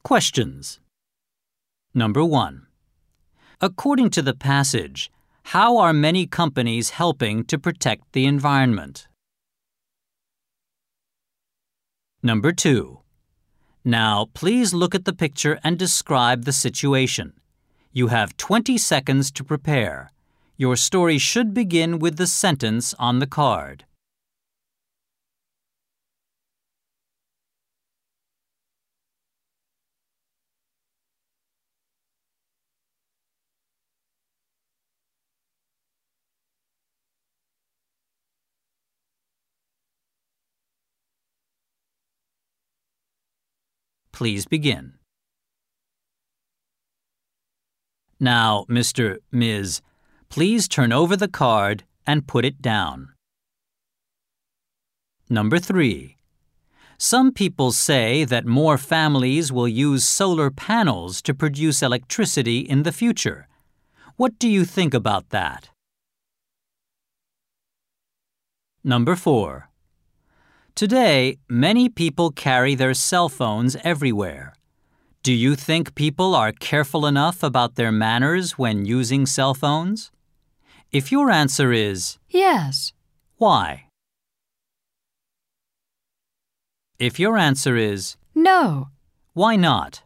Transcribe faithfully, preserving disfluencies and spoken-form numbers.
Questions. Number one. According to the passage, how are many companies helping to protect the environment? Number two. Now, please look at the picture and describe the situation. You have twenty seconds to prepare. Your story should begin with the sentence on the card. Please begin. Now, Mister Miz, please turn over the card and put it down. Number three. Some people say that more families will use solar panels to produce electricity in the future. What do you think about that? Number four. Today, many people carry their cell phones everywhere. Do you think people are careful enough about their manners when using cell phones? If your answer is yes, why? If your answer is no, why not?